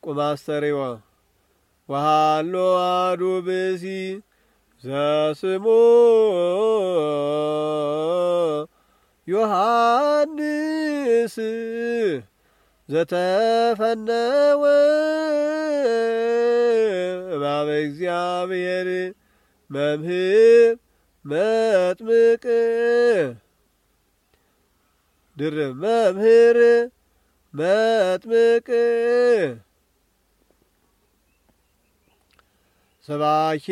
ቁማስተሪዎ ወሃሎ አሐዱ ብእሲ ዘስሙ ዮሐንስ ዘተፈነወ እምኀበ እግዚአብሔር መምህር መጥምቅ ድርብ መምህር መጥምቅ ሰባኬ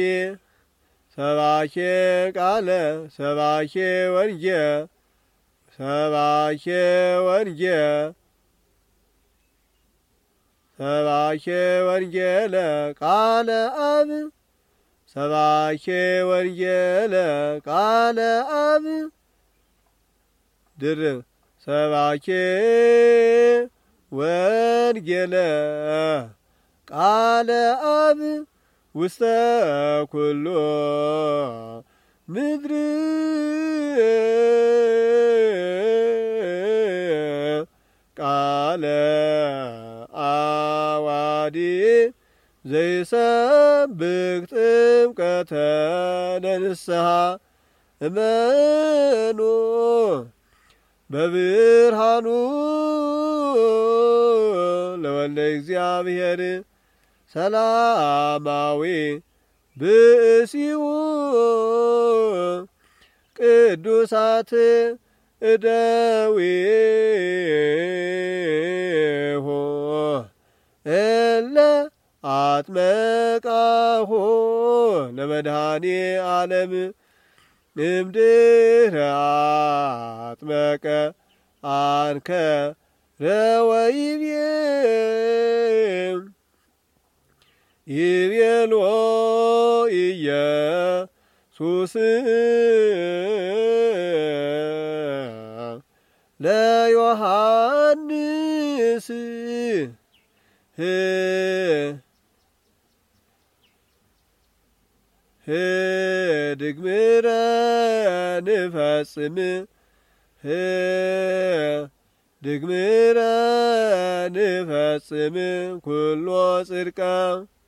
ቃለ ሰባኬ ወንጌል ሰባኬ ወንጌል ቃለ አብ ሰባኬ ወንጌል ቃለ አብ ድርብ ሰባኬ ወንጌል ቃለ አብ ውስተ ኩሉ ምድር ቃለ አዋዲ ዘይሰብክ ጥምቀተ ለንስሐ እመኑ በብርሃኑ ለወልደ እግዚአብሔር ሰላማዊ ብእሲው ቅዱሳት እደዊሁ እለ አጥመቃሁ ለመድኃኔ ዓለም እምድኅረ አጥመቀ አንከረ ወይቤ ይቤሎ ኢየሱስ ለዮሐንስ ድግምረ ንፈጽም ድግምረ ንፈጽም ኩሎ ጽድቀ